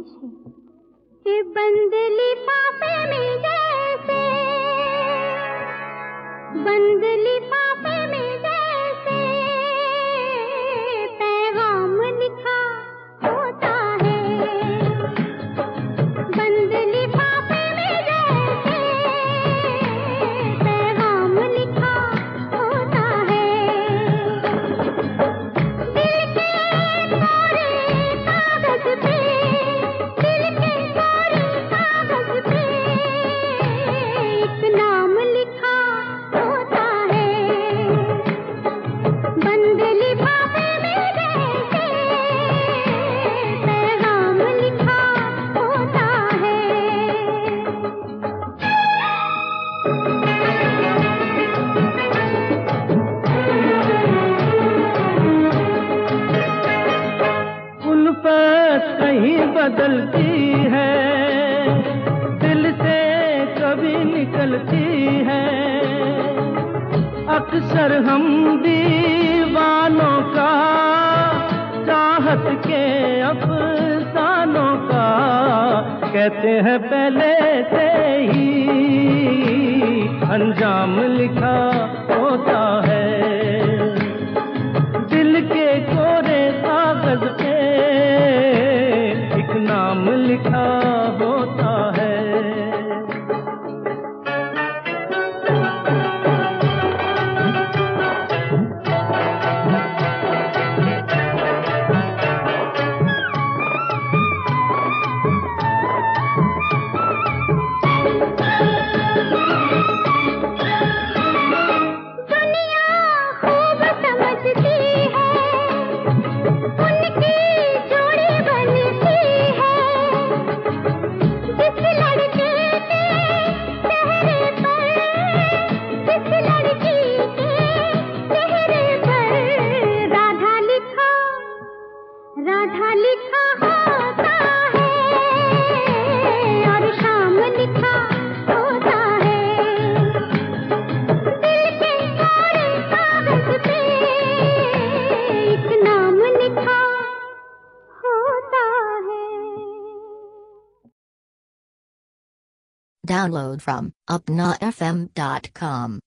कि बंद लिफाफे में जैसे, बंद लिफाफे में जैसे पैगाम लिखा होता है, बंद लिफाफे में जैसे पैगाम लिखा होता है। दिल के कोरे कागज पे, दिल के कोरे कागज पे एक नाम लिखा होता है, बंद लिफाफे में जैसे पैगाम लिखा होता है। उल्फत कहीं बदलती है, दिल से कभी निकलती है। अक्सर हम दीवानों का, चाहत के अफसानों का कहते हैं पहले से ही अंजाम लिखा होता है। दिल के कोरे कागज पे एक नाम लिखा होता है। दुनिया खूब समझती है, उनकी जोड़ी बनती है। जिस लड़के के चेहरे पर, जिस लड़की के चेहरे पर राधा लिखा, राधा लिखा होता है और शाम लिखा होता है। दिल के कोरे कागज पे एक नाम लिखा होता है। Download from upnafm.com.